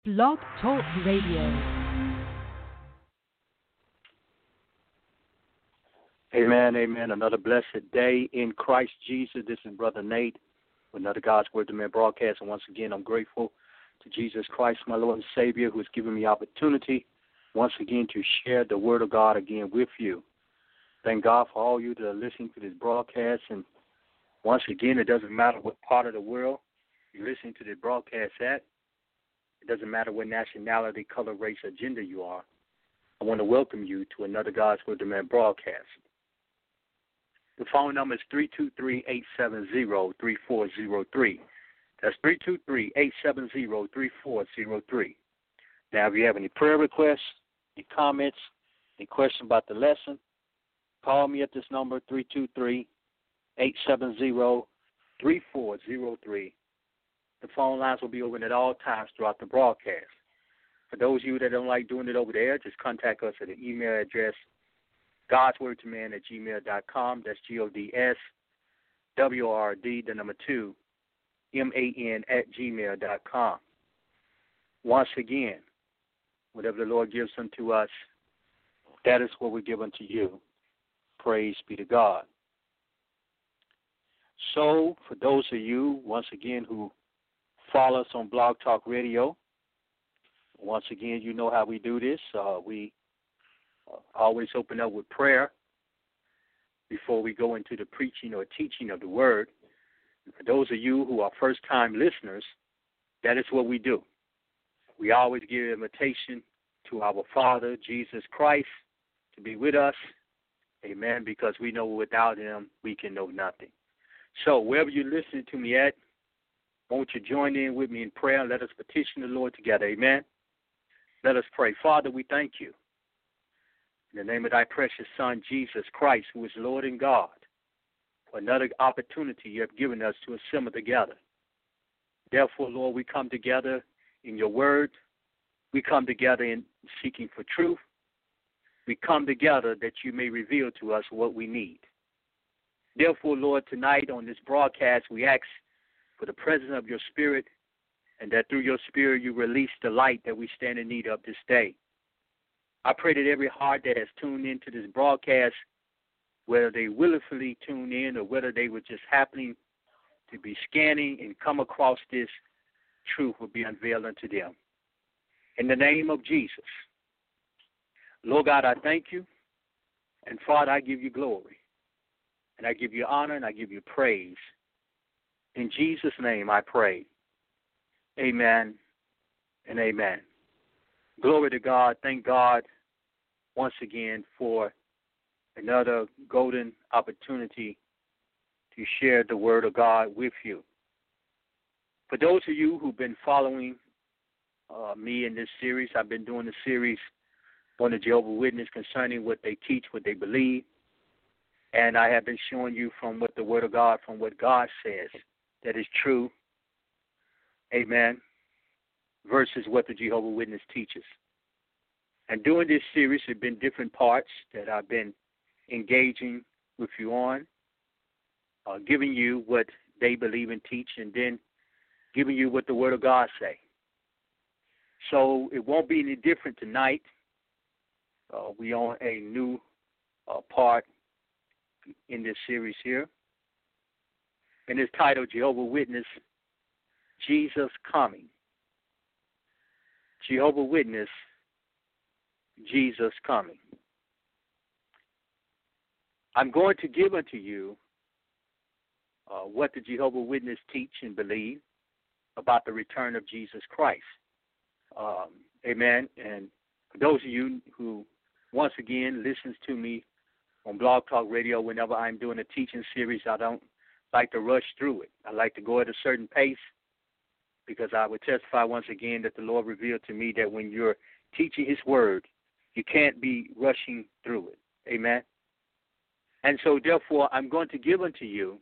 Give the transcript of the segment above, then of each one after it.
Blog Talk Radio. Amen, amen. Another blessed day in Christ Jesus. This is Brother Nate with another God's Word to Man broadcast. And once again, I'm grateful to Jesus Christ, my Lord and Savior, who has given me opportunity once again to share the Word of God again with you. Thank God for all you that are listening to this broadcast. And once again, it doesn't matter what part of the world you're listening to the broadcast at. It doesn't matter what nationality, color, race, or gender you are. I want to welcome you to another God's Word to Man broadcast. The phone number is 323-870-3403. That's 323-870-3403. Now, if you have any prayer requests, any comments, any questions about the lesson, call me at this number, 323-870-3403. The phone lines will be open at all times throughout the broadcast. For those of you that don't like doing it over there, just contact us at the email address, godswordtoman@gmail.com. That's GODSWRD2MAN@gmail.com. Once again, whatever the Lord gives unto us, that is what we give unto you. Praise be to God. So, for those of you, once again, who follow us on Blog Talk Radio, once again, you know how we do this. We always open up with prayer before we go into the preaching or teaching of the Word. And for those of you who are first-time listeners, that is what we do. We always give an invitation to our Father, Jesus Christ, to be with us. Amen, because we know without Him we can know nothing. So wherever you're listening to me at, won't you join in with me in prayer and let us petition the Lord together. Amen. Let us pray. Father, we thank you. In the name of thy precious Son, Jesus Christ, who is Lord and God, for another opportunity you have given us to assemble together. Therefore, Lord, we come together in your word. We come together in seeking for truth. We come together that you may reveal to us what we need. Therefore, Lord, tonight on this broadcast, we ask for the presence of your Spirit, and that through your Spirit you release the light that we stand in need of this day. I pray that every heart that has tuned into this broadcast, whether they willfully tune in or whether they were just happening to be scanning and come across this truth, will be unveiled unto them. In the name of Jesus, Lord God, I thank you, and Father, I give you glory, and I give you honor, and I give you praise. In Jesus' name I pray. Amen and amen. Glory to God. Thank God once again for another golden opportunity to share the Word of God with you. For those of you who've been following me in this series, I've been doing the series on the Jehovah's Witness concerning what they teach, what they believe. And I have been showing you from what the Word of God, from what God says that is true, amen, versus what the Jehovah's Witness teaches. And during this series, there have been different parts that I've been engaging with you on, giving you what they believe and teach, and then giving you what the Word of God say. So it won't be any different tonight. We on a new part in this series here. And it's titled Jehovah's Witness, Jesus Coming. Jehovah's Witness, Jesus Coming. I'm going to give unto you what the Jehovah's Witness teach and believe about the return of Jesus Christ. Amen. And for those of you who, once again, listens to me on Blog Talk Radio, whenever I'm doing a teaching series, I don't like to rush through it. I like to go at a certain pace, because I would testify once again that the Lord revealed to me that when you're teaching His Word, you can't be rushing through it. Amen? And so, therefore, I'm going to give unto you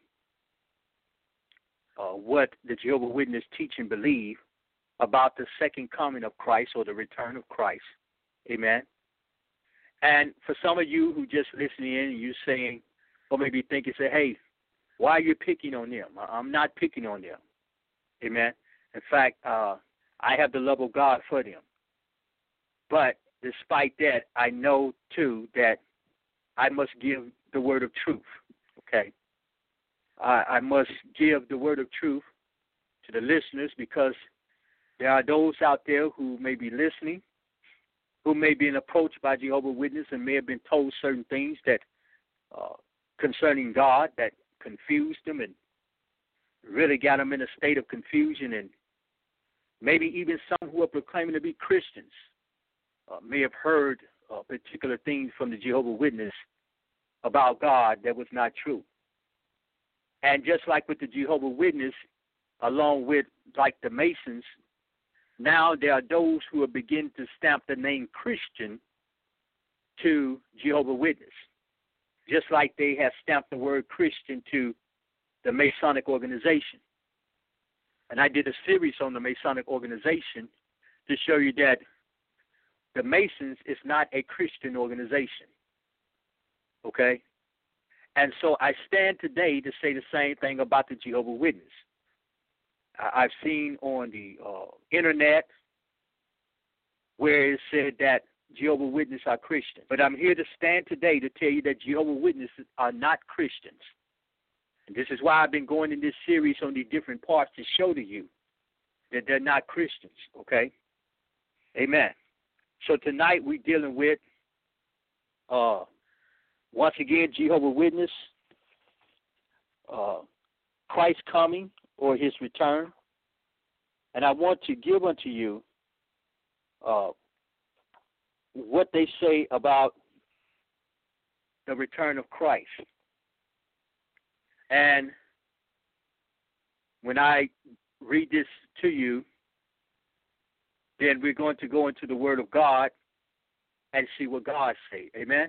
what the Jehovah's Witnesses teach and believe about the second coming of Christ, or the return of Christ. Amen? And for some of you who just listening in, and you're saying, or maybe thinking, say, hey, why are you picking on them? I'm not picking on them. Amen. In fact, I have the love of God for them. But despite that, I know, too, that I must give the word of truth, okay? I must give the word of truth to the listeners because there are those out there who may be listening, who may be approached by Jehovah's Witnesses and may have been told certain things that concerning God that confused them and really got them in a state of confusion, and maybe even some who are proclaiming to be Christians may have heard particular things from the Jehovah's Witness about God that was not true. And just like with the Jehovah's Witness, along with like the Masons, now there are those who are beginning to stamp the name Christian to Jehovah's Witness, just like they have stamped the word Christian to the Masonic organization. And I did a series on the Masonic organization to show you that the Masons is not a Christian organization, okay? And so I stand today to say the same thing about the Jehovah's Witness. I've seen on the internet where it said that Jehovah's Witnesses are Christians. But I'm here to stand today to tell you that Jehovah's Witnesses are not Christians. And this is why I've been going in this series on the different parts to show to you that they're not Christians, okay? Amen. So tonight we're dealing with, once again, Jehovah's Witness, Christ's coming or his return. And I want to give unto you what they say about the return of Christ. And when I read this to you, then we're going to go into the Word of God and see what God says. Amen?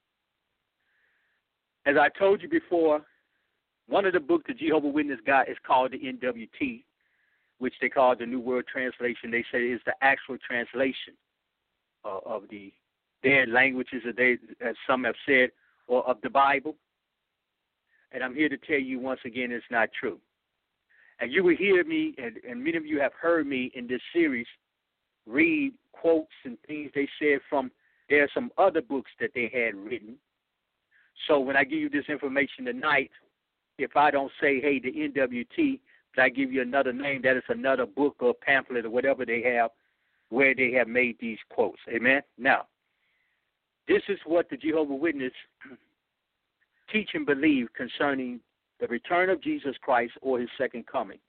As I told you before, one of the books the Jehovah's Witness got is called the NWT, which they call the New World Translation. They say is the actual translation of the dead languages, as some have said, or of the Bible. And I'm here to tell you once again it's not true. And you will hear me, and many of you have heard me in this series, read quotes and things they said from, there are some other books that they had written. So when I give you this information tonight, if I don't say, hey, the NWT, but I give you another name, that is another book or pamphlet or whatever they have where they have made these quotes. Amen? Now, this is what the Jehovah's Witnesses teach and believe concerning the return of Jesus Christ or his second coming.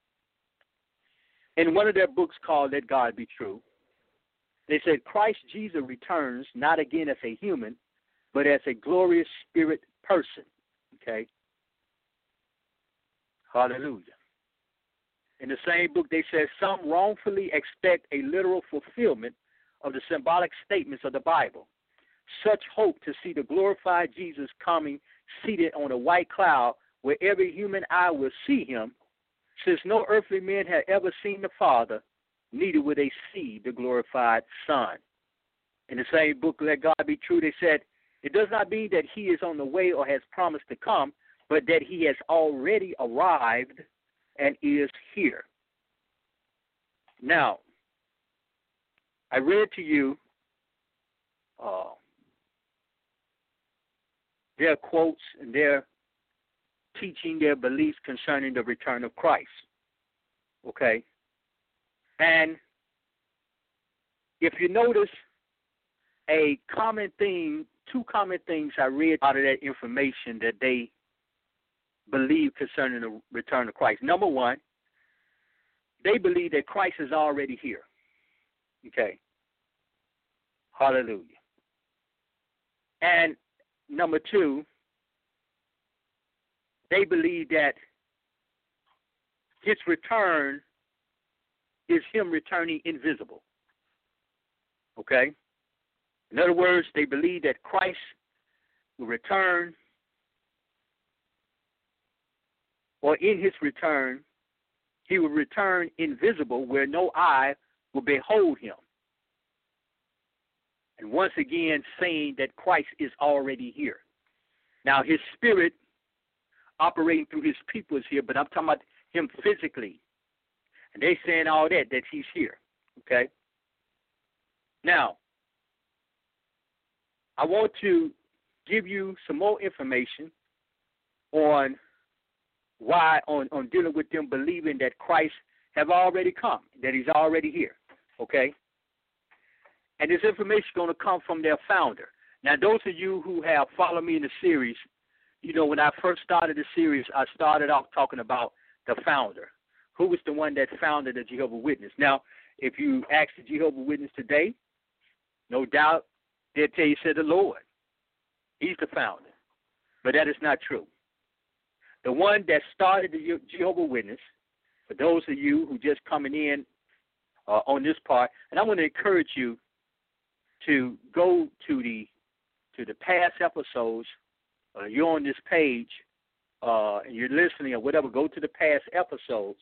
In one of their books called Let God Be True, they said Christ Jesus returns not again as a human, but as a glorious spirit person. Okay? Hallelujah. In the same book, they said some wrongfully expect a literal fulfillment of the symbolic statements of the Bible. Such hope to see the glorified Jesus coming seated on a white cloud where every human eye will see him, since no earthly man had ever seen the Father, neither will they see the glorified Son. In the same book, Let God Be True, they said, it does not mean that he is on the way or has promised to come, but that he has already arrived and is here. Now, I read to you their quotes and their teaching, their beliefs concerning the return of Christ. Okay? And if you notice, a common thing, two common things I read out of that information that they believe concerning the return of Christ. Number one, they believe that Christ is already here. Okay? Hallelujah. And number two, they believe that his return is him returning invisible. Okay? In other words, they believe that Christ will return, or in his return, he will return invisible where no eye will behold him. And once again, saying that Christ is already here. Now, his spirit operating through his people is here, but I'm talking about him physically. And they're saying all that he's here. Okay? Now, I want to give you some more information on why, on dealing with them believing that Christ have already come, that he's already here. Okay? And this information is going to come from their founder. Now, those of you who have followed me in the series, you know, when I first started the series, I started off talking about the founder. Who was the one that founded the Jehovah's Witness? Now, if you ask the Jehovah's Witness today, no doubt they'll tell you, said the Lord. He's the founder. But that is not true. The one that started the Jehovah's Witness, for those of you who just coming in on this part, and I want to encourage you to go to the past episodes. You're on this page, and you're listening or whatever, go to the past episodes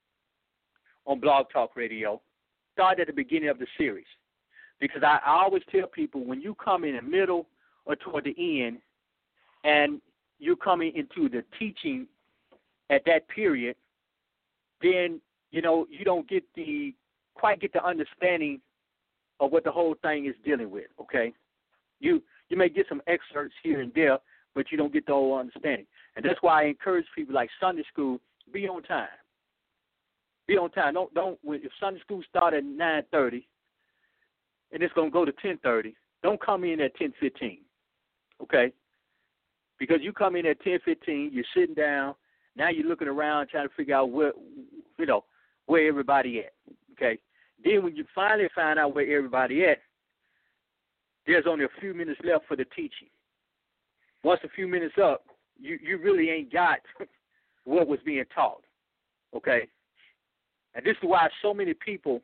on Blog Talk Radio. Start at the beginning of the series. Because I always tell people, when you come in the middle or toward the end, and you're coming into the teaching at that period, then, you know, you don't get quite get the understanding of what the whole thing is dealing with, okay? You may get some excerpts here and there, but you don't get the whole understanding. And that's why I encourage people like Sunday school, be on time. Be on time. Don't if Sunday school start at 9:30 and it's gonna go to 10:30, don't come in at 10:15. Okay? Because you come in at 10:15, you're sitting down, now you're looking around trying to figure out where everybody at. Okay? Then when you finally find out where everybody at, there's only a few minutes left for the teaching. Once a few minutes up, you really ain't got what was being taught. Okay? And this is why so many people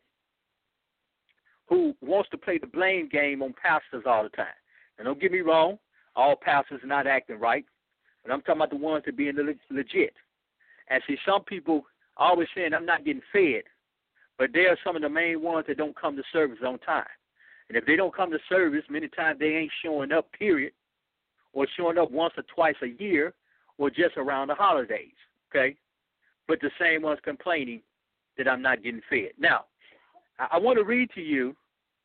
who wants to play the blame game on pastors all the time. And don't get me wrong, all pastors are not acting right, but I'm talking about the ones that are being legit. And see, some people always saying, I'm not getting fed, but they are some of the main ones that don't come to service on time. And if they don't come to service, many times they ain't showing up, period, or showing up once or twice a year, or just around the holidays, okay? But the same ones complaining that I'm not getting fed. Now, I want to read to you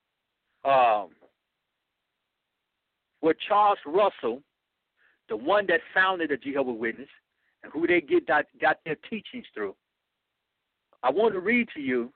what Charles Russell, the one that founded the Jehovah's Witness, and who they got their teachings through. I want to read to you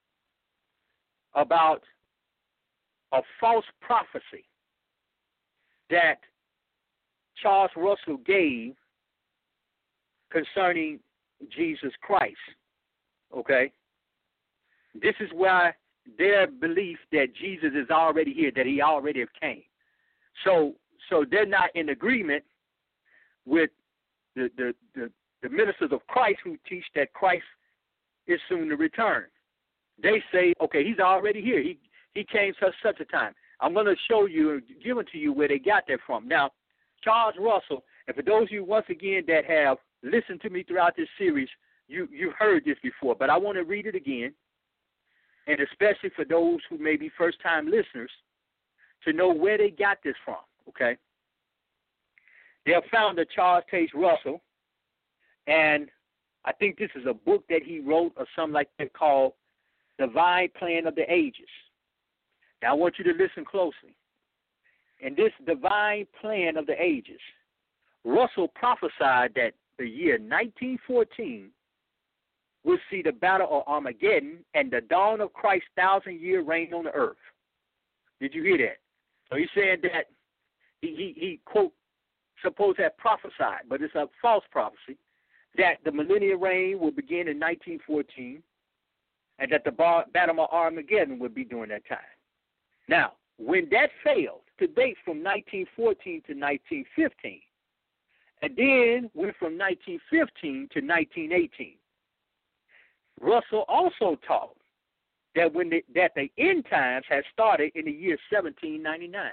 about a false prophecy that Charles Russell gave concerning Jesus Christ. Okay? This is why their belief that Jesus is already here, that he already came. So they're not in agreement with the ministers of Christ who teach that Christ is soon to return. They say, okay, he's already here. He came such a time. I'm going to show you, give it to you where they got that from. Now, Charles Russell, and for those of you, once again, that have listened to me throughout this series, you've heard this before, but I want to read it again, and especially for those who may be first-time listeners, to know where they got this from, okay? Their founder, Charles Taze Russell, and I think this is a book that he wrote or something like that called Divine Plan of the Ages. Now, I want you to listen closely. In this Divine Plan of the Ages, Russell prophesied that the year 1914 will see the battle of Armageddon and the dawn of Christ's 1,000-year reign on the earth. Did you hear that? So he's saying that he quote, supposed to have prophesied, but it's a false prophecy, that the millennial reign will begin in 1914 and that the battle of Armageddon would be during that time. Now, when that failed to date from 1914 to 1915, and then went from 1915 to 1918, Russell also taught that that the end times had started in the year 1799.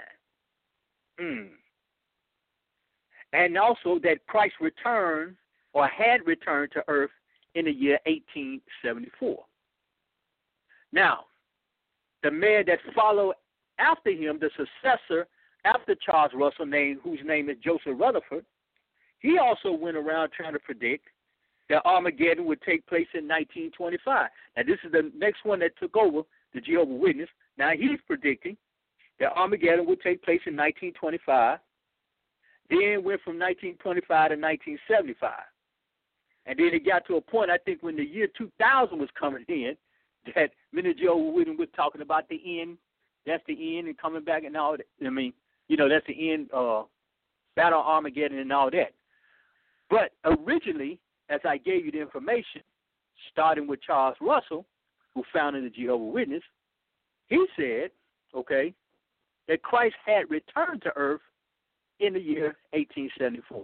And also that Christ returned or had returned to earth in the year 1874. Now, the man that followed after him, the successor after Charles Russell, whose name is Joseph Rutherford, he also went around trying to predict that Armageddon would take place in 1925. Now, this is the next one that took over the Jehovah's Witness. Now he's predicting that Armageddon would take place in 1925, then went from 1925 to 1975. And then it got to a point, I think, when the year 2000 was coming in, that many Jehovah's Witnesses were talking about the end. That's the end and coming back and all that. I mean, that's the end, Battle of Armageddon and all that. But originally, as I gave you the information, starting with Charles Russell, who founded the Jehovah's Witness, he said, okay, that Christ had returned to earth in the year 1874.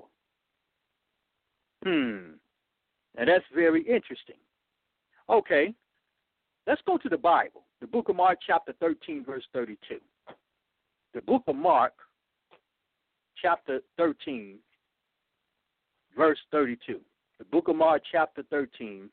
Now that's very interesting. Okay, let's go to the Bible, the book of Mark, chapter 13, verse 32. The book of Mark, chapter 13, verse 32. The book of Mark, chapter 13,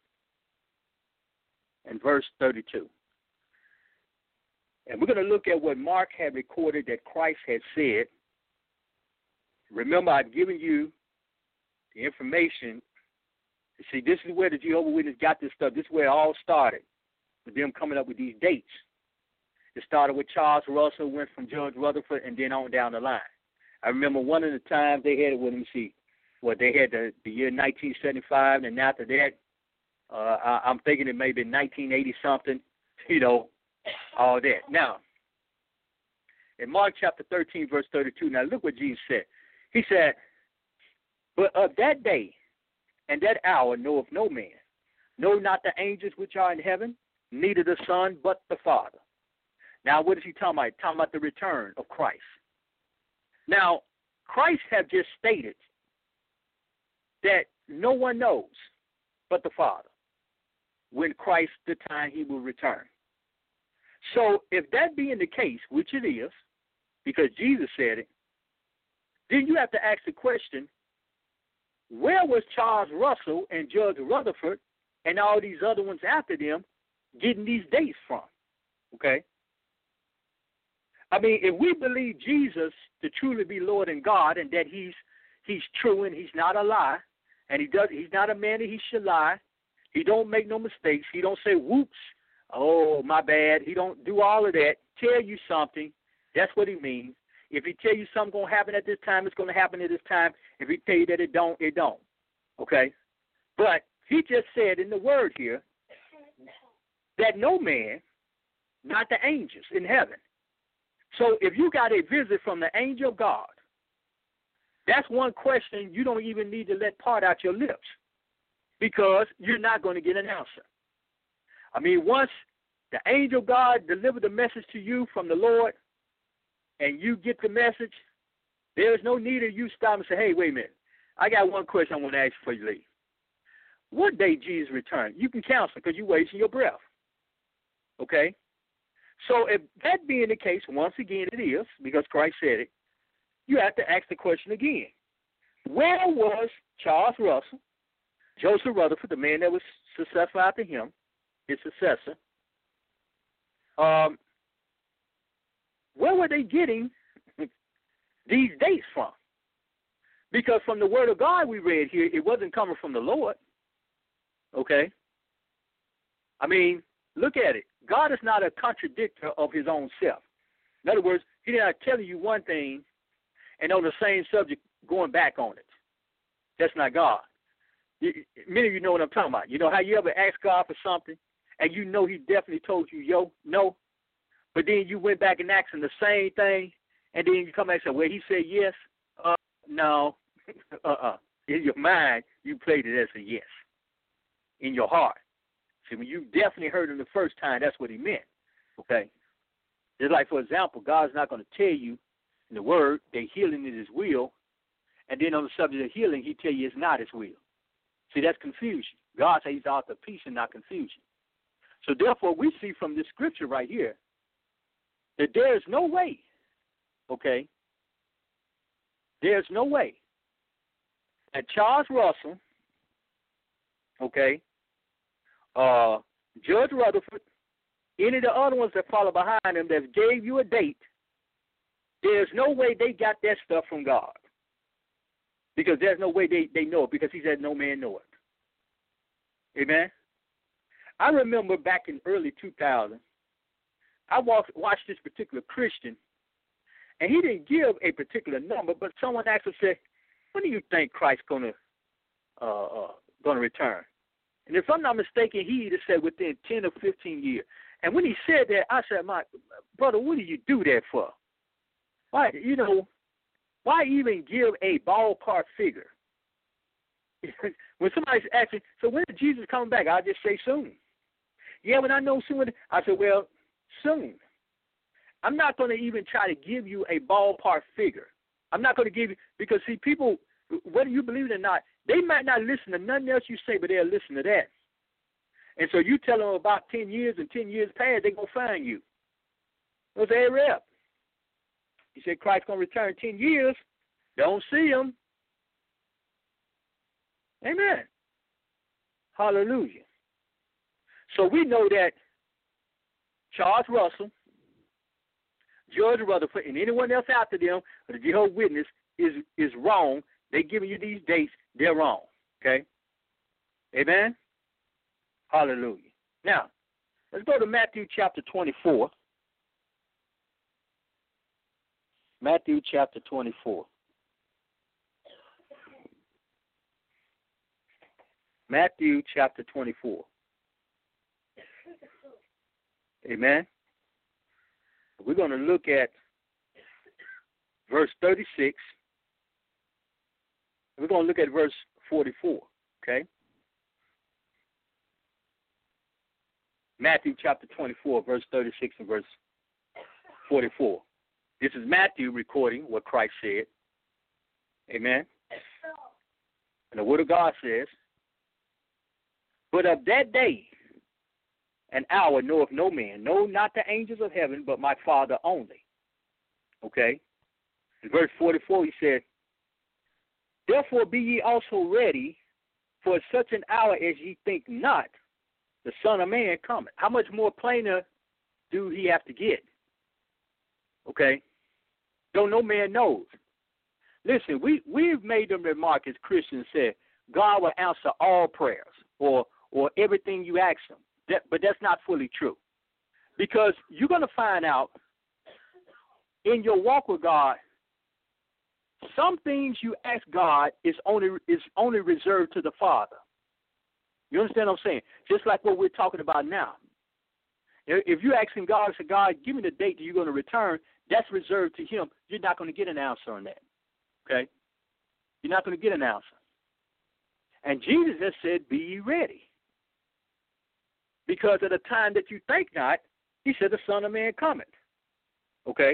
and verse 32. And we're going to look at what Mark had recorded that Christ had said. Remember, I've given you the information. See, this is where the Jehovah's Witnesses got this stuff. This is where it all started, with them coming up with these dates. It started with Charles Russell, went from Judge Rutherford, and then on down the line. I remember one of the times they had it with, they had the year 1975, and after that, I'm thinking it may have been 1980-something, all that. Now, in Mark chapter 13, verse 32, now look what Jesus said. He said, "But of that day and that hour knoweth no man, no, not the angels which are in heaven, neither the Son, but the Father." Now, what is he talking about? He's talking about the return of Christ. Now, Christ have just stated that no one knows but the Father when Christ, the time he will return. So if that being the case, which it is, because Jesus said it, then you have to ask the question, where was Charles Russell and Judge Rutherford and all these other ones after them getting these dates from? Okay? I mean, if we believe Jesus to truly be Lord and God and that he's true and he's not a lie, and he's not a man that he should lie, he don't make no mistakes, he don't say whoops, oh, my bad, he don't do all of that, tell you something, that's what he means. If he tell you something going to happen at this time, it's going to happen at this time. If he tell you that it don't, it don't. Okay? But he just said in the word here that no man, not the angels in heaven. So if you got a visit from the angel of God, that's one question you don't even need to let part out your lips, because you're not going to get an answer. I mean, once the angel of God delivered the message to you from the Lord and you get the message, there's no need of you stop and say, hey, wait a minute. I got one question I want to ask you before you leave. What day Jesus returned? You can cancel because you're wasting your breath. Okay? So if that being the case, once again it is, because Christ said it, you have to ask the question again. Where was Charles Russell, Joseph Rutherford, the man that was successful after him, his successor, where were they getting these dates from? Because from the word of God we read here, it wasn't coming from the Lord. Okay? I mean, look at it. God is not a contradictor of his own self. In other words, he's not telling you one thing and on the same subject going back on it. That's not God. Many of you know what I'm talking about. You know how you ever ask God for something and you know he definitely told you, no, but then you went back and asked him the same thing, and then you come back and say, well, he said yes. No. In your mind, you played it as a yes. In your heart. See, when you definitely heard him the first time, that's what he meant. Okay? Just like, for example, God's not going to tell you in the word that healing is his will, and then on the subject of healing, he tell you it's not his will. See, that's confusion. God says he's the author of peace and not confusion. So therefore, we see from this scripture right here that there is no way, okay, there's no way that Charles Russell, okay, Judge Rutherford, any of the other ones that follow behind him that gave you a date, there's no way they got that stuff from God. Because there's no way they know it, because he said no man know it. Amen? I remember back in early 2000, I watched this particular Christian, and he didn't give a particular number, but someone asked him, said, when do you think Christ's gonna return? And if I'm not mistaken, he either said within 10 or 15 years. And when he said that, I said, my brother, what do you do that for? Why, why even give a ballpark figure? When somebody's asking, so when is Jesus coming back? I just say soon. Yeah, when I know soon, I said, well, soon. I'm not going to even try to give you a ballpark figure. I'm not going to give you, because see, people, whether you believe it or not, they might not listen to nothing else you say, but they'll listen to that. And so you tell them about 10 years, and 10 years pass, they're going to find you. They'll say, hey, Rep, he said Christ's going to return 10 years. Don't see him. Amen. Hallelujah. So we know that Charles Russell, George Rutherford, and anyone else after them, the Jehovah's Witness, is wrong. They're giving you these dates. They're wrong. Okay? Amen? Hallelujah. Now, let's go to Matthew chapter 24. Matthew chapter 24. Matthew chapter 24. Amen. We're going to look at verse 36. We're going to look at verse 44. Okay? Matthew chapter 24, verse 36 and verse 44. This is Matthew recording what Christ said. Amen. And the Word of God says, but of that day and hour knoweth no man, no, not the angels of heaven, but my Father only. Okay? In verse 44, he said, therefore be ye also ready, for such an hour as ye think not, the Son of Man cometh. How much more plainer do he have to get? Okay? Don't no man knows. Listen, we've made them remark as Christians said, God will answer all prayers or everything you ask him. But that's not fully true. Because you're going to find out in your walk with God, some things you ask God is only reserved to the Father. You understand what I'm saying? Just like what we're talking about now. If you're asking God, say, God, give me the date that you're going to return, that's reserved to him. You're not going to get an answer on that. Okay? You're not going to get an answer. And Jesus has said, be ye ready. Because at a time that you think not, he said the Son of Man cometh. Okay?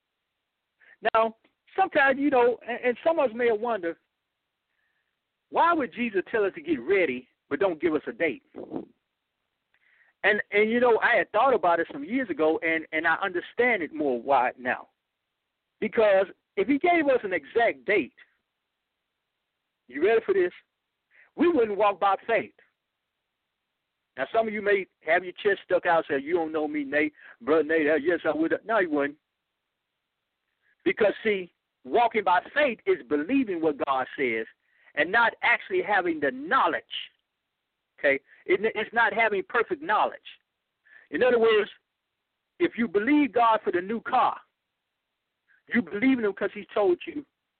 Now, sometimes, and some of us may wonder, why would Jesus tell us to get ready but don't give us a date? And I had thought about it some years ago, and I understand it more why now. Because if he gave us an exact date, you ready for this? We wouldn't walk by faith. Now, some of you may have your chest stuck out and say, you don't know me, Nate. Brother Nate, yes, I would. No, you wouldn't. Because, see, walking by faith is believing what God says and not actually having the knowledge. Okay? It's not having perfect knowledge. In other words, if you believe God for the new car, you believe in him because he's told you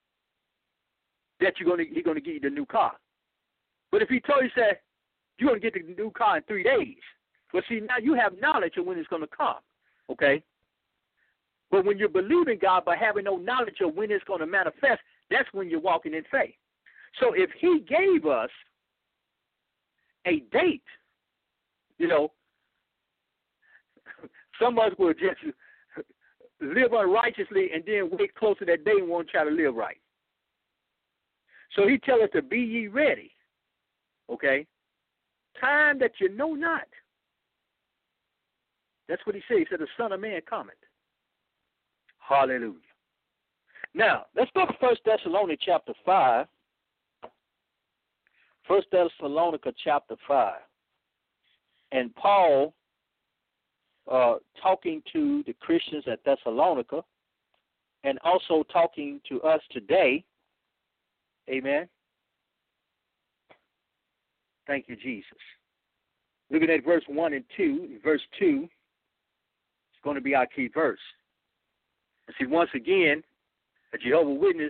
that he's going to give you the new car. But if he told you, say, you're going to get the new car in 3 days. Well, see, now you have knowledge of when it's going to come, okay? But when you're believing God but having no knowledge of when it's going to manifest, that's when you're walking in faith. So if he gave us a date, some of us will just live unrighteously and then wait close to that day and won't try to live right. So he tells us to be ye ready, okay? Time that you know not. That's what he said. He said, the Son of Man cometh. Hallelujah. Now, let's go to 1 Thessalonians chapter 5. 1 Thessalonica chapter 5. And Paul, talking to the Christians at Thessalonica and also talking to us today. Amen. Thank you, Jesus. Looking at verse 1 and 2. Verse 2, let's going to be our key verse. And see, once again, a Jehovah's Witness,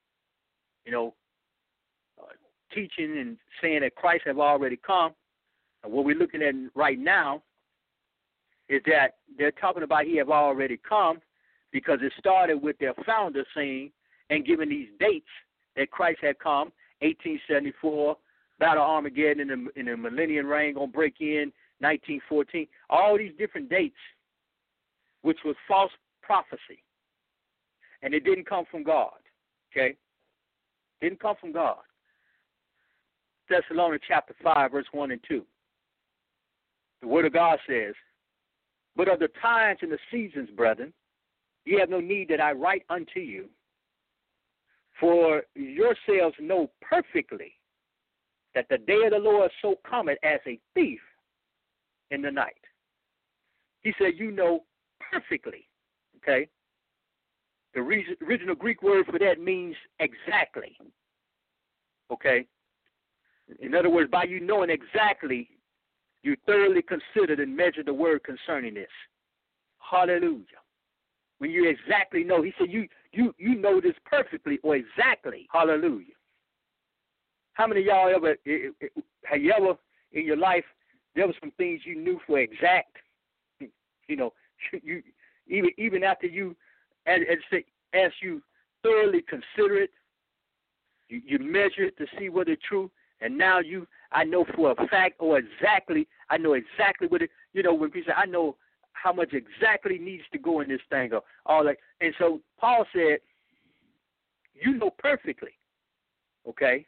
teaching and saying that Christ have already come, and what we're looking at right now is that they're talking about he have already come because it started with their founder saying and giving these dates that Christ had come, 1874, Battle of Armageddon in the millennium reign going to break in, 1914, all these different dates, which was false prophecy. And it didn't come from God, okay? Didn't come from God. Thessalonians chapter 5, verse 1 and 2. The word of God says, but of the times and the seasons, brethren, ye have no need that I write unto you, for yourselves know perfectly that the day of the Lord so cometh as a thief in the night. He said, you know perfectly, okay? The original Greek word for that means exactly, okay? In other words, by you knowing exactly, you thoroughly considered and measured the word concerning this. Hallelujah. When you exactly know, he said, you know this perfectly or exactly. Hallelujah. How many of y'all have you ever in your life, there were some things you knew for exact? You even after you, as you thoroughly consider it, you measure it to see whether it's true, and now I know for a fact or exactly, I know exactly what it, when people say, I know how much exactly needs to go in this thing, or all that. And so Paul said, you know perfectly, okay?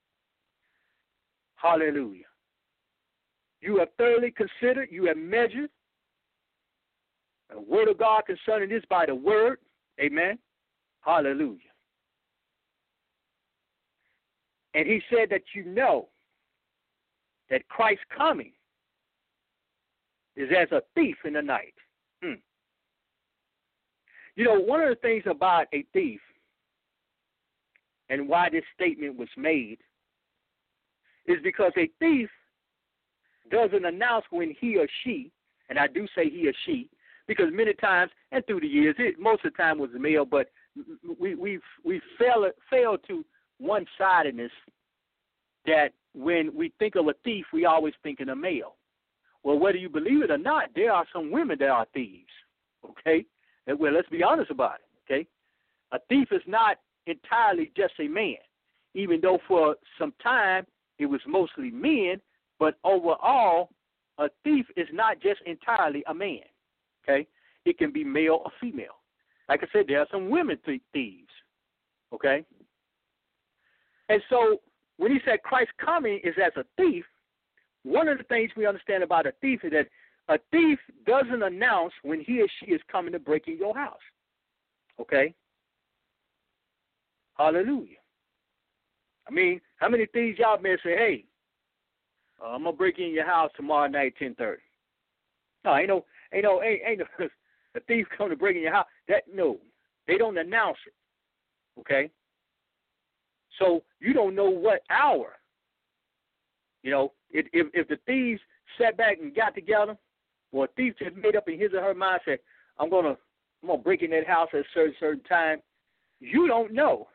Hallelujah. You have thoroughly considered, you have measured the word of God concerning this by the word, amen? Hallelujah. And he said that you know that Christ's coming is as a thief in the night. One of the things about a thief and why this statement was made is because a thief doesn't announce when he or she, and I do say he or she, because many times, and through the years, most of the time was male, but we failed to one-sidedness that when we think of a thief, we always think of a male. Well, whether you believe it or not, there are some women that are thieves, okay? Well, let's be honest about it, okay? A thief is not entirely just a man, even though for some time it was mostly men, but overall, a thief is not just entirely a man, okay? It can be male or female. Like I said, there are some women thieves, okay? And so when he said Christ's coming is as a thief, one of the things we understand about a thief is that a thief doesn't announce when he or she is coming to break in your house, okay? Hallelujah. I mean, how many thieves y'all may say, hey, I'm going to break in your house tomorrow night at 10:30. No, ain't no a thief come to break in your house. No, they don't announce it, okay? So you don't know what hour. If the thieves sat back and got together, or a thief just made up in his or her mind, said, I'm gonna break in that house at a certain time, you don't know.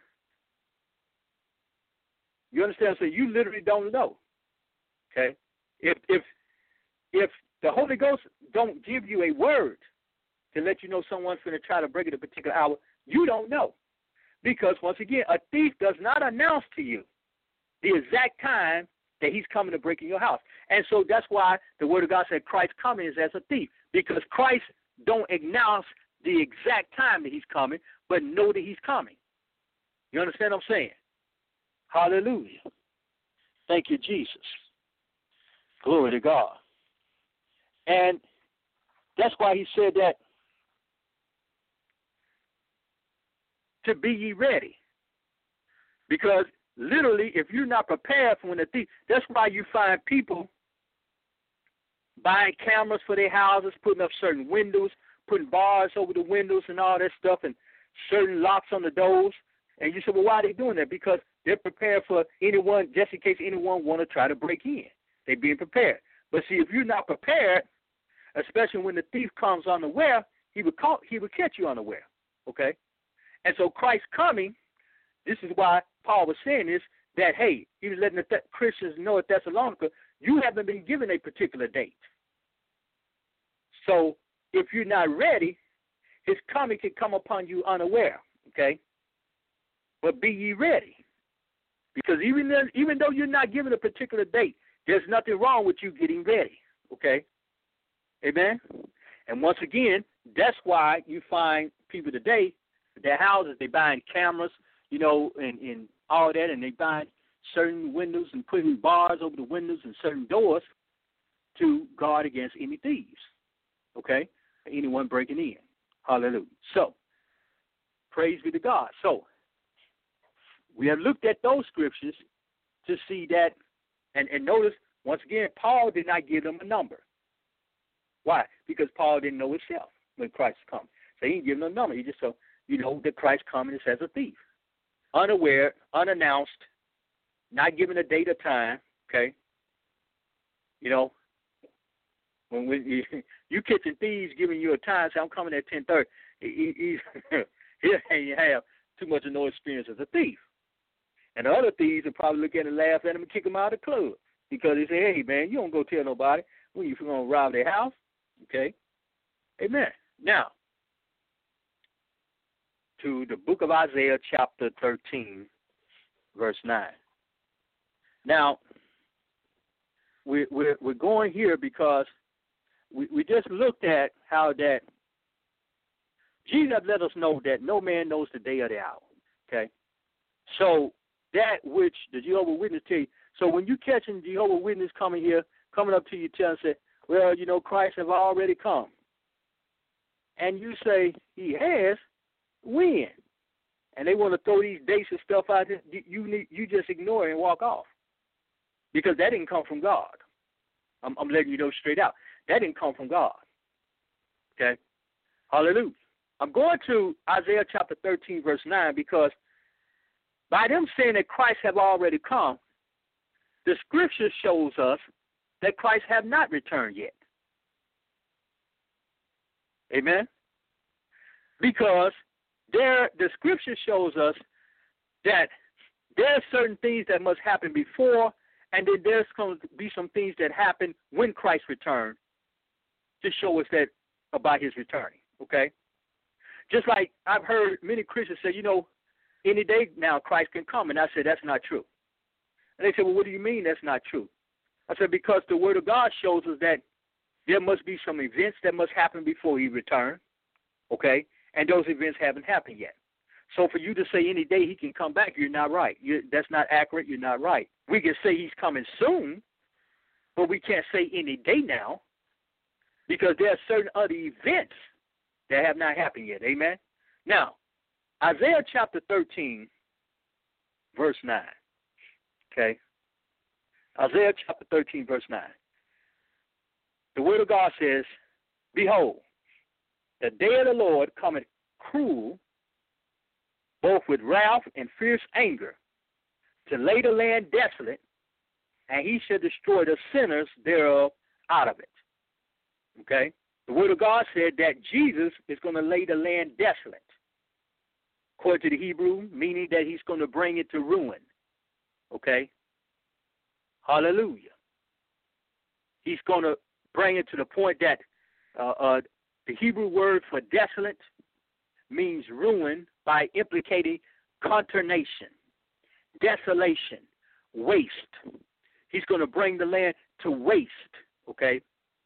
You understand? So you literally don't know. Okay? If the Holy Ghost don't give you a word to let you know someone's going to try to break at a particular hour, you don't know. Because, once again, a thief does not announce to you the exact time that he's coming to break in your house. And so that's why the Word of God said Christ's coming is as a thief, because Christ don't announce the exact time that he's coming, but know that he's coming. You understand what I'm saying? Hallelujah. Thank you, Jesus. Glory to God. And that's why he said that to be ye ready. Because literally, if you're not prepared for when the thief, that's why you find people buying cameras for their houses, putting up certain windows, putting bars over the windows and all that stuff, and certain locks on the doors. And you say, well, why are they doing that? Because they're prepared for anyone, just in case anyone want to try to break in. They're being prepared. But see, if you're not prepared, especially when the thief comes unaware, he would catch you unaware. Okay? And so Christ's coming, this is why Paul was saying this, that, hey, he was letting the Christians know at Thessalonica, you haven't been given a particular date. So if you're not ready, his coming can come upon you unaware, okay? But be ye ready. Because even though you're not given a particular date, there's nothing wrong with you getting ready, okay? Amen? And once again, that's why you find people today, their houses, they buying cameras, you know, and all that, and they buying certain windows and putting bars over the windows and certain doors to guard against any thieves, okay? Anyone breaking in. Hallelujah. So, praise be to God. So, we have looked at those scriptures to see that, and notice, once again, Paul did not give them a number. Why? Because Paul didn't know himself when Christ comes. So he didn't give them a number. He just said, you know, that Christ comes as a thief. Unaware, unannounced, not given a date or time, okay? You know, when you catching thieves giving you a time, say, I'm coming at 10:30, he ain't have too much of no experience as a thief. And the other thieves will probably look at him and laugh at him and kick him out of the club because they say, hey, man, you don't go tell nobody when you're going to rob their house, okay? Amen. Now, to the book of Isaiah, chapter 13, verse 9. Now, we're going here because we just looked at how that Jesus let us know that no man knows the day or the hour, okay? So that which the Jehovah's Witness tell you, so when you catching Jehovah's Witness coming up to you telling, say, well, you know, Christ have already come. And you say, he has, when? And they want to throw these dates and stuff out there, you just ignore it and walk off. Because that didn't come from God. I'm letting you know straight out. That didn't come from God. Okay? Hallelujah. I'm going to Isaiah chapter 13, verse 9, because by them saying that Christ have already come, the scripture shows us that Christ have not returned yet. Amen? Because the scripture shows us that there are certain things that must happen before, and then there's going to be some things that happen when Christ returns to show us that about his returning, okay? Just like I've heard many Christians say, you know, any day now Christ can come, and I said, that's not true. And they said, well, what do you mean that's not true? I said, because the Word of God shows us that there must be some events that must happen before he returns, okay? And those events haven't happened yet. So for you to say any day he can come back, you're not right. That's not accurate. You're not right. We can say he's coming soon, but we can't say any day now because there are certain other events that have not happened yet. Amen? Now, Isaiah chapter 13, verse 9. Okay? Isaiah chapter 13, verse 9. The Word of God says, behold, the day of the Lord cometh cruel, both with wrath and fierce anger, to lay the land desolate, and he shall destroy the sinners thereof out of it. Okay? The Word of God said that Jesus is going to lay the land desolate, according to the Hebrew, meaning that he's going to bring it to ruin. Okay? Hallelujah. He's going to bring it to the point that the Hebrew word for desolate means ruin by implicating consternation, desolation, waste. He's going to bring the land to waste, okay?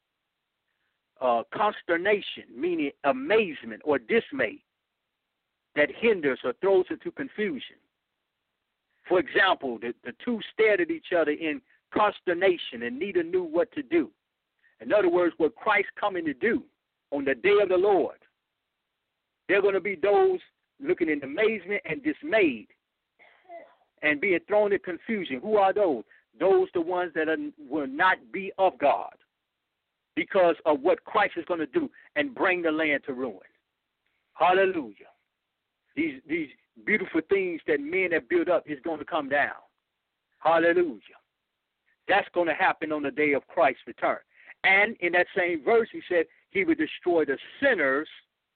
Consternation, meaning amazement or dismay that hinders or throws into confusion. For example, the two stared at each other in consternation and neither knew what to do. In other words, what Christ coming to do on the day of the Lord, there are going to be those looking in amazement and dismayed and being thrown in confusion. Who are those? Those the ones that will not be of God because of what Christ is going to do and bring the land to ruin. Hallelujah. These beautiful things that men have built up is going to come down. Hallelujah. That's going to happen on the day of Christ's return. And in that same verse, he said he would destroy the sinners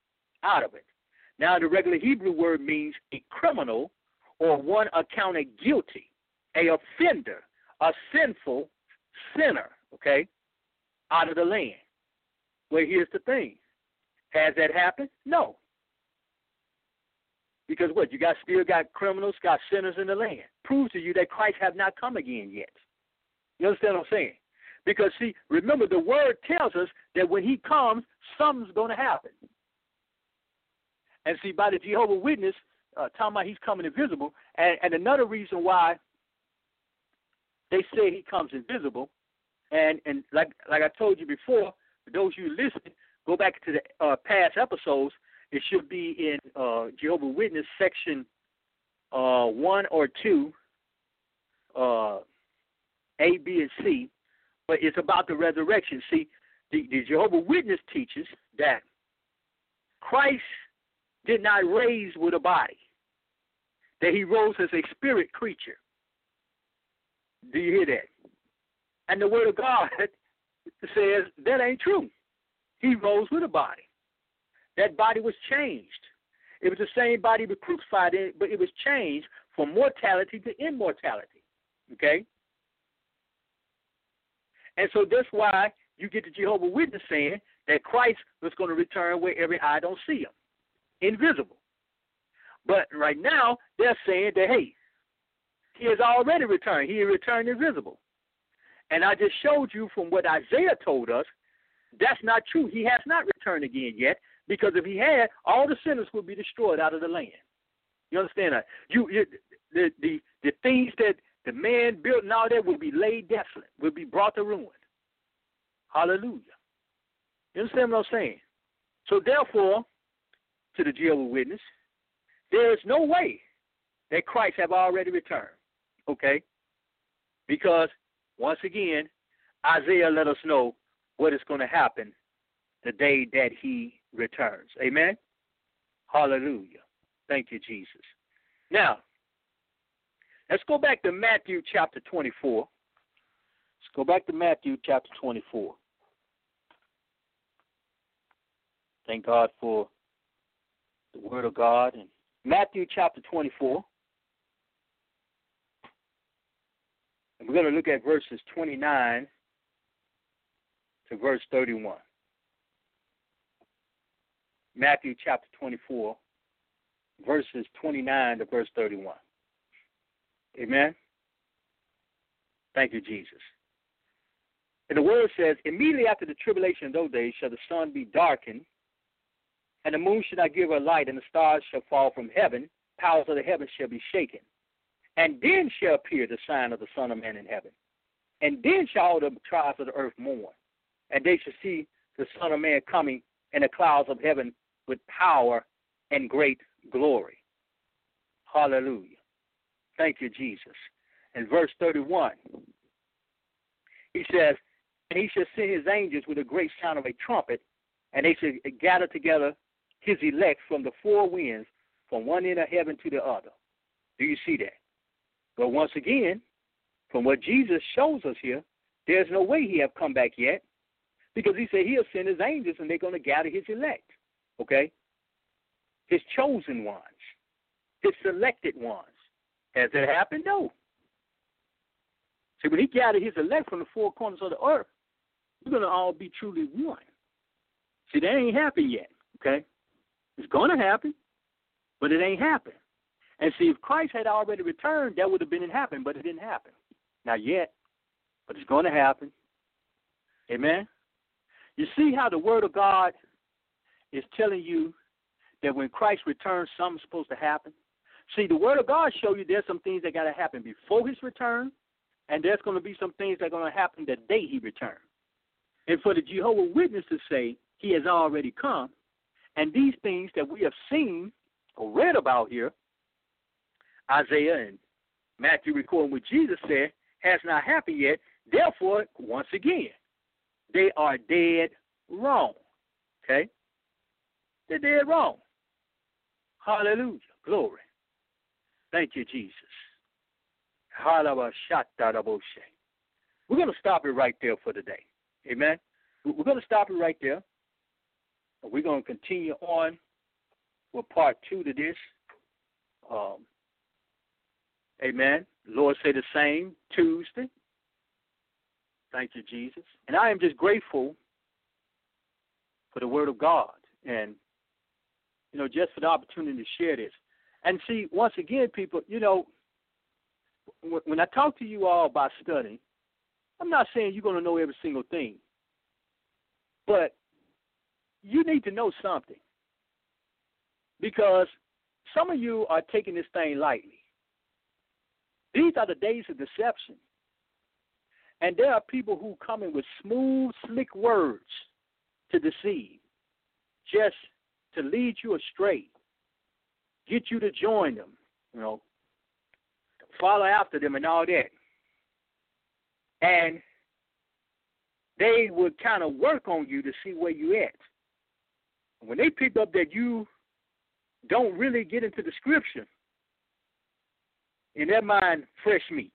out of it. Now, the regular Hebrew word means a criminal or one accounted guilty, a offender, a sinful sinner, okay, out of the land. Well, here's the thing. Has that happened? No. Because what? You still got criminals, got sinners in the land. Proves to you that Christ have not come again yet. You understand what I'm saying? Because, see, remember, the word tells us that when he comes, something's going to happen. And see, by the Jehovah's Witness, talking about he's coming invisible, and another reason why they say he comes invisible, and like I told you before, for those of you listening, go back to the past episodes. It should be in Jehovah's Witness section 1 or 2, A, B, and C, but it's about the resurrection. See, the Jehovah's Witness teaches that Christ did not raise with a body, that he rose as a spirit creature. Do you hear that? And the Word of God says that ain't true. He rose with a body. That body was changed. It was the same body we crucified in, but it was changed from mortality to immortality. Okay? And so that's why you get the Jehovah's Witness saying that Christ was going to return where every eye don't see him. Invisible. But right now, they're saying that, hey, he has already returned. He returned invisible. And I just showed you from what Isaiah told us, that's not true. He has not returned again yet, because if he had, all the sinners would be destroyed out of the land. You understand that? The things that the man built and all that will be laid desolate, will be brought to ruin. Hallelujah. You understand what I'm saying? So therefore, to the Jehovah's Witness, there is no way that Christ have already returned. Okay? Because, once again, Isaiah let us know what is going to happen the day that he returns. Amen? Hallelujah. Thank you, Jesus. Now, let's go back to Matthew chapter 24. Let's go back to Matthew chapter 24. Thank God for the Word of God. And Matthew chapter 24. And we're going to look at verses 29 to verse 31. Matthew chapter 24, verses 29 to verse 31. Amen? Thank you, Jesus. And the word says, immediately after the tribulation of those days shall the sun be darkened, and the moon shall not give her light, and the stars shall fall from heaven, powers of the heavens shall be shaken. And then shall appear the sign of the Son of Man in heaven. And then shall all the tribes of the earth mourn, and they shall see the Son of Man coming in the clouds of heaven with power and great glory. Hallelujah. Thank you, Jesus. In verse 31, he says, and he shall send his angels with a great sound of a trumpet, and they shall gather together his elect from the four winds, from one end of heaven to the other. Do you see that? But once again, from what Jesus shows us here, there's no way he have come back yet, because he said he'll send his angels and they're going to gather his elect, okay? His chosen ones, his selected ones. Has that happened? No. See, when he gathered his elect from the four corners of the earth, we're going to all be truly one. See, that ain't happened yet, okay? It's going to happen, but it ain't happened. And see, if Christ had already returned, that would have been happened, but it didn't happen. Not yet, but it's going to happen. Amen? You see how the Word of God is telling you that when Christ returns, something's supposed to happen? See, the Word of God shows you there's some things that got to happen before his return, and there's going to be some things that are going to happen the day he returns. And for the Jehovah's Witness to say he has already come, and these things that we have seen or read about here, Isaiah and Matthew recording what Jesus said, has not happened yet. Therefore, once again, they are dead wrong. Okay? They're dead wrong. Hallelujah. Glory. Thank you, Jesus. We're going to stop it right there for today. Amen? We're going to stop it right there. We're going to continue on Well, part 2 to this. Amen. Lord say the same Tuesday. Thank you, Jesus. And I am just grateful for the Word of God and, just for the opportunity to share this. And see, once again, people, when I talk to you all about studying, I'm not saying you're going to know every single thing. But you need to know something. Because some of you are taking this thing lightly. These are the days of deception. And there are people who come in with smooth, slick words to deceive, just to lead you astray, get you to join them, follow after them and all that. And they would kind of work on you to see where you at. When they pick up that you don't really get into the scripture, in their mind, fresh meat.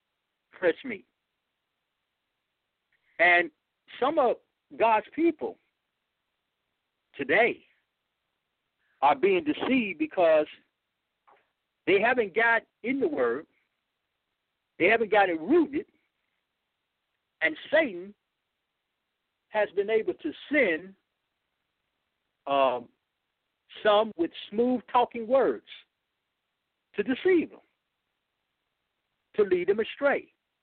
And some of God's people today are being deceived because they haven't got in the Word, they haven't got it rooted, and Satan has been able to send some with smooth talking words to deceive them, to lead them astray.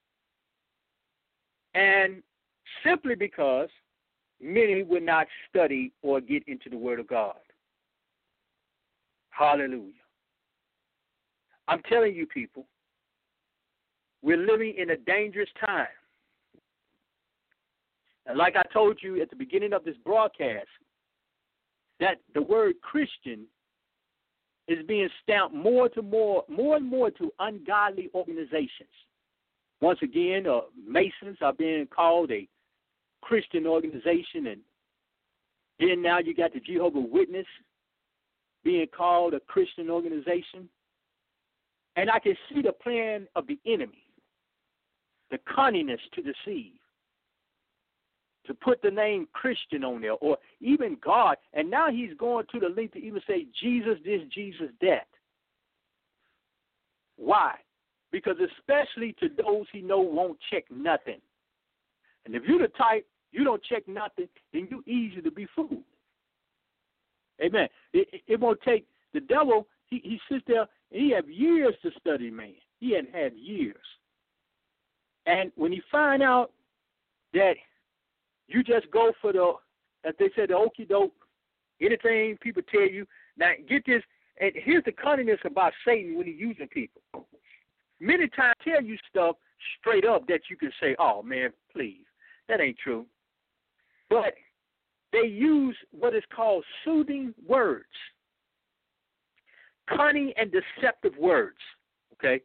And simply because many will not study or get into the Word of God. Hallelujah. I'm telling you, people, we're living in a dangerous time. And like I told you at the beginning of this broadcast, that the word Christian is being stamped more and more to ungodly organizations. Once again, Masons are being called a Christian organization, and then now you got the Jehovah's Witness being called a Christian organization. And I can see the plan of the enemy, the cunningness to deceive, to put the name Christian on there, or even God. And now he's going to the length to even say Jesus this, Jesus that. Why? Because especially to those he know won't check nothing. And if you're the type, you don't check nothing, then you're easy to be fooled. Amen. It won't take, the devil, he sits there, and he have years to study man. He hadn't had years. And when he find out that you just go for the, as they said, the okie doke, anything people tell you. Now, get this, and here's the cunningness about Satan when he's using people. Many times tell you stuff straight up that you can say, oh, man, please, that ain't true. But they use what is called soothing words, cunning and deceptive words, okay?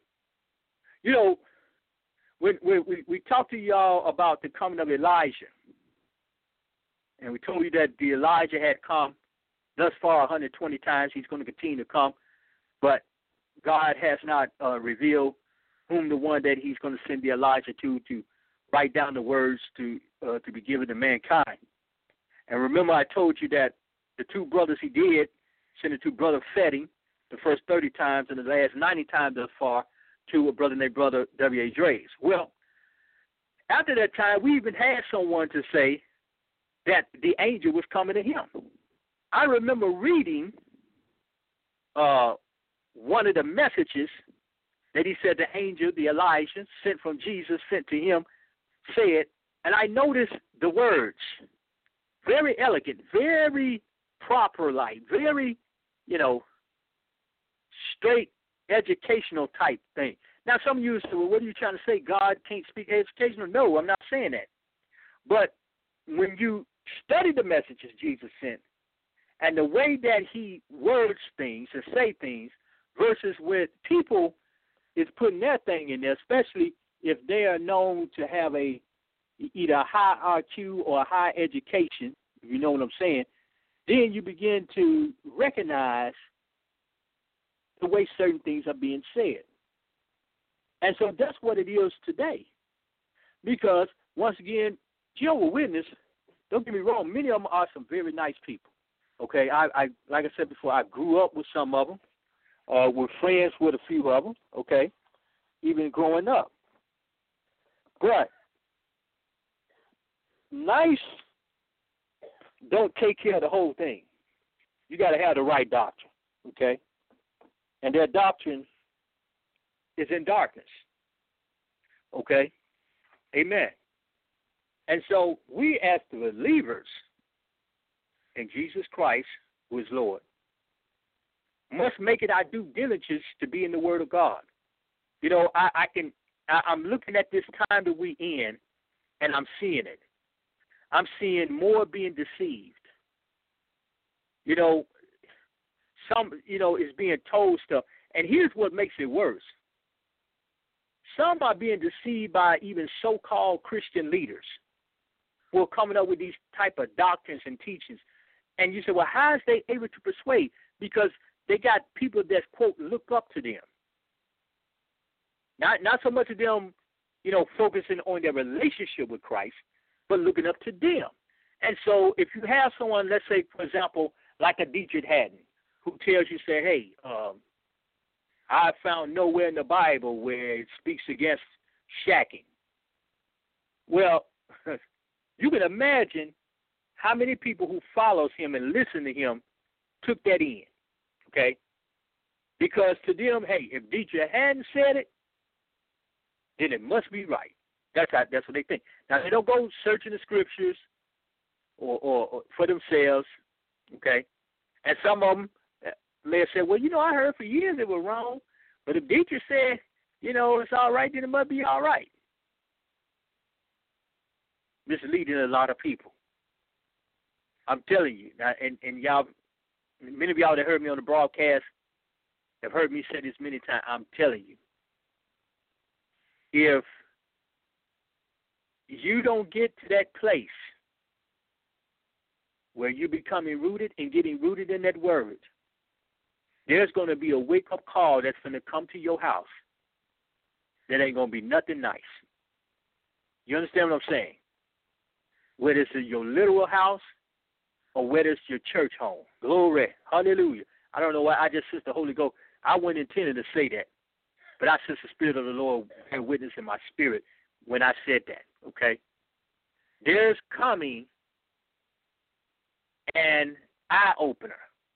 When we talked to y'all about the coming of Elijah, and we told you that the Elijah had come thus far 120 times. He's going to continue to come, but God has not revealed whom the one that he's going to send the Elijah to write down the words to be given to mankind. And remember, I told you that the two brothers he did send it to Brother Fetting the first 30 times and the last 90 times thus far to a brother named Brother W.A. Drays. Well, after that time, we even had someone to say that the angel was coming to him. I remember reading one of the messages that he said the angel, the Elijah, sent from Jesus, sent to him, said, and I noticed the words, very elegant, very proper, like very, straight educational type thing. Now, some of you say, well, what are you trying to say? God can't speak educational? No, I'm not saying that. But when you study the messages Jesus sent and the way that he words things and say things versus with people is putting their thing in there, especially if they are known to have either a high IQ or a high education, if you know what I'm saying, then you begin to recognize the way certain things are being said. And so that's what it is today. Because, once again, Jehovah's Witness, don't get me wrong, many of them are some very nice people. Okay, I like I said before, I grew up with some of them, were friends with a few of them, okay, even growing up. But nice don't take care of the whole thing. You got to have the right doctrine, okay? And their doctrine is in darkness, okay? Amen. And so we as the believers in Jesus Christ, who is Lord, must make it our due diligence to be in the Word of God. You know, I'm looking at this time that we in, and I'm seeing it. I'm seeing more being deceived. You know, some, is being told stuff. And here's what makes it worse. Some are being deceived by even so-called Christian leaders who are coming up with these type of doctrines and teachings. And you say, well, how is they able to persuade? Because they got people that, quote, look up to them. Not so much of them, focusing on their relationship with Christ, but looking up to them. And so if you have someone, let's say, for example, like a Dietrich Haddon, who tells you, say, hey, I found nowhere in the Bible where it speaks against shacking. Well, you can imagine how many people who follows him and listen to him took that in, okay? Because to them, hey, if Dietrich hadn't said it, then it must be right. That's what they think. Now, they don't go searching the scriptures or for themselves, okay? And some of them may say, well, I heard for years it was wrong, but if Dietrich said, it's all right, then it must be all right. Misleading a lot of people. I'm telling you, and y'all, many of y'all that heard me on the broadcast have heard me say this many times. I'm telling you, if you don't get to that place where you're becoming rooted and getting rooted in that word, there's going to be a wake-up call that's going to come to your house that ain't going to be nothing nice. You understand what I'm saying? Whether it's your literal house or whether it's your church home. Glory. Hallelujah. I don't know why I just sense the Holy Ghost. I wasn't intending to say that, but I sense the Spirit of the Lord bear witness in my spirit when I said that, okay? There's coming an eye-opener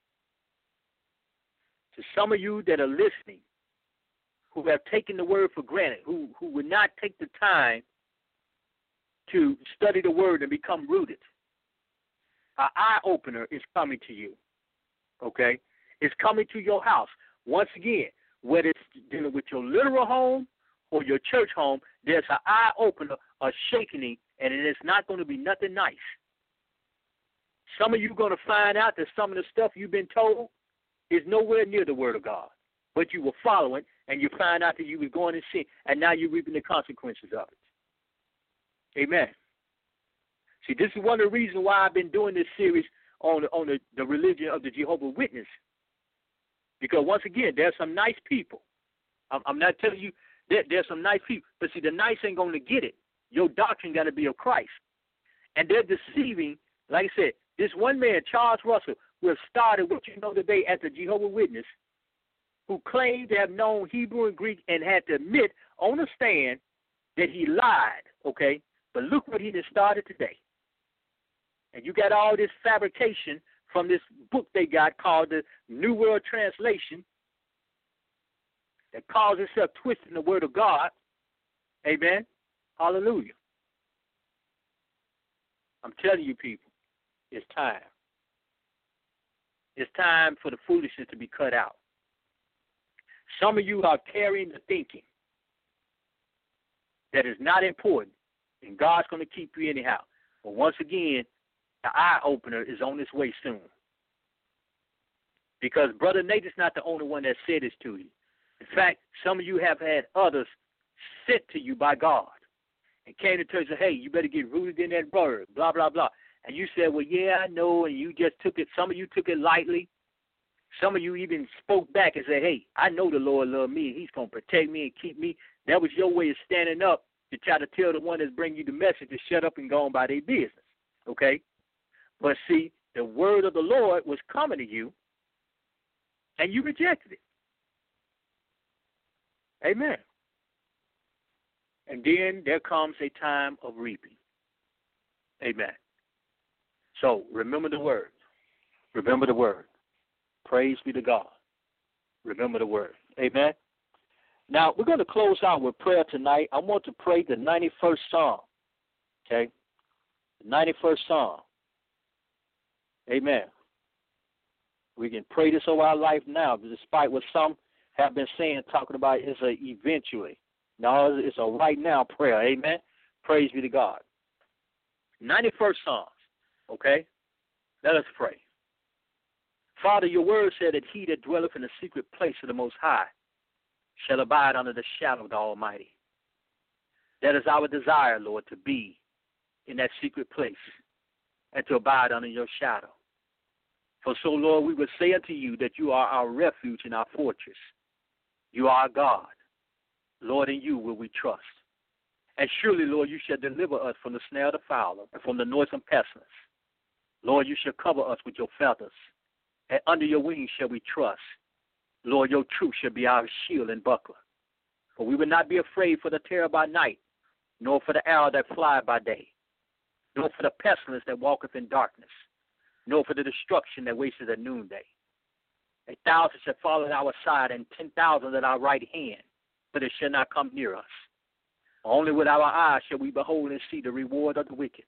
to some of you that are listening who have taken the word for granted, who would not take the time to study the word and become rooted. An eye-opener is coming to you, okay? It's coming to your house. Once again, whether it's dealing with your literal home or your church home, there's an eye-opener, a shaking, and it is not going to be nothing nice. Some of you are going to find out that some of the stuff you've been told is nowhere near the Word of God, but you were following, and you find out that you were going in sin, and now you're reaping the consequences of it. Amen. See, this is one of the reasons why I've been doing this series on the religion of the Jehovah's Witness. Because once again, there's some nice people. I'm not telling you that there's some nice people, but see, the nice ain't going to get it. Your doctrine got to be of Christ. And they're deceiving, like I said, this one man, Charles Russell, who have started what you know today as a Jehovah's Witness, who claimed to have known Hebrew and Greek and had to admit on the stand that he lied, okay? But look what he just started today. And you got all this fabrication from this book they got called the New World Translation that calls itself Twisting the Word of God. Amen. Hallelujah. I'm telling you, people, it's time. It's time for the foolishness to be cut out. Some of you are carrying the thinking that is not important, and God's going to keep you anyhow. But once again, the eye-opener is on its way soon. Because Brother Nathan's not the only one that said this to you. In fact, some of you have had others sent to you by God and came to tell you, hey, you better get rooted in that word, blah, blah, blah. And you said, well, yeah, I know, and you just took it. Some of you took it lightly. Some of you even spoke back and said, hey, I know the Lord loves me. He's going to protect me and keep me. That was your way of standing up to try to tell the one that's bringing you the message to shut up and go on by their business, okay? But see, the word of the Lord was coming to you, and you rejected it. Amen. And then there comes a time of reaping. Amen. So remember the word. Remember the word. Praise be to God. Remember the word. Amen. Now, we're going to close out with prayer tonight. I want to pray the 91st Psalm. Okay? The 91st Psalm. Amen. We can pray this over our life now, despite what some have been saying, talking about it's a eventually. No, it's a right now prayer. Amen. Praise be to God. 91st Psalm. Okay? Let us pray. Father, your word said that he that dwelleth in the secret place of the Most High shall abide under the shadow of the Almighty. That is our desire, Lord, to be in that secret place and to abide under your shadow. For so, Lord, we would say unto you that you are our refuge and our fortress. You are our God. Lord, in you will we trust. And surely, Lord, you shall deliver us from the snare of the fowler and from the noisome pestilence. Lord, you shall cover us with your feathers, and under your wings shall we trust. Lord, your truth shall be our shield and buckler. For we will not be afraid for the terror by night, nor for the arrow that flieth by day, nor for the pestilence that walketh in darkness, nor for the destruction that wasteth at noonday. 1,000 shall fall at our side, and 10,000 at our right hand, but it shall not come near us. Only with our eyes shall we behold and see the reward of the wicked.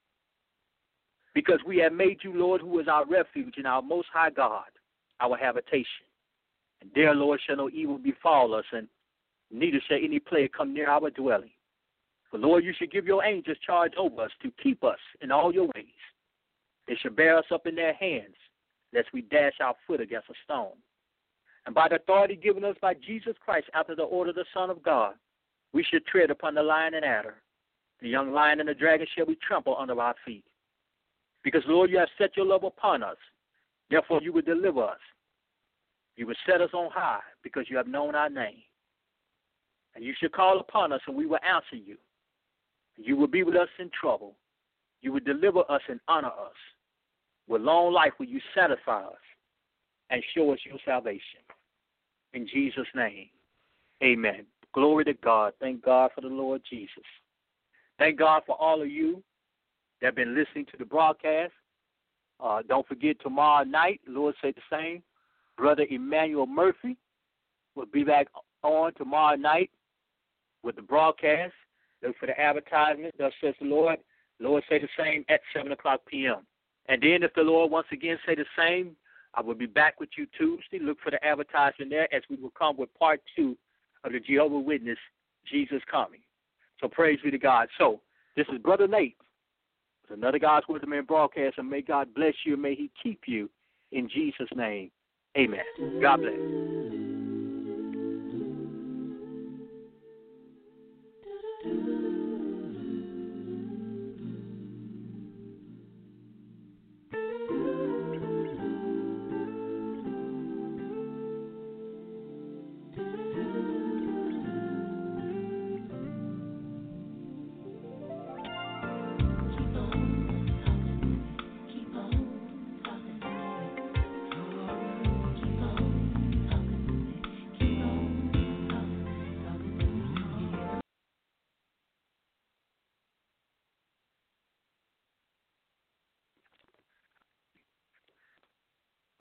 Because we have made you, Lord, who is our refuge and our most high God, our habitation. And there, Lord, shall no evil befall us, and neither shall any plague come near our dwelling. For, Lord, you should give your angels charge over us to keep us in all your ways. They shall bear us up in their hands, lest we dash our foot against a stone. And by the authority given us by Jesus Christ after the order of the Son of God, we should tread upon the lion and adder. The young lion and the dragon shall we trample under our feet. Because, Lord, you have set your love upon us. Therefore, you will deliver us. You will set us on high because you have known our name. And you shall call upon us, and we will answer you. You will be with us in trouble. You will deliver us and honor us. With long life will you satisfy us and show us your salvation. In Jesus' name, amen. Glory to God. Thank God for the Lord Jesus. Thank God for all of you that have been listening to the broadcast. Don't forget tomorrow night, Lord say the same, Brother Emmanuel Murphy will be back on tomorrow night with the broadcast. Look for the advertisement. Thus says the Lord. Lord say the same at 7 o'clock p.m. And then if the Lord once again say the same, I will be back with you Tuesday. Look for the advertisement there as we will come with part 2 of the Jehovah's Witness, Jesus Coming. So praise be to God. So this is Brother Nate with another God's Word of Man broadcast, and may God bless you and may he keep you in Jesus' name. Amen. God bless.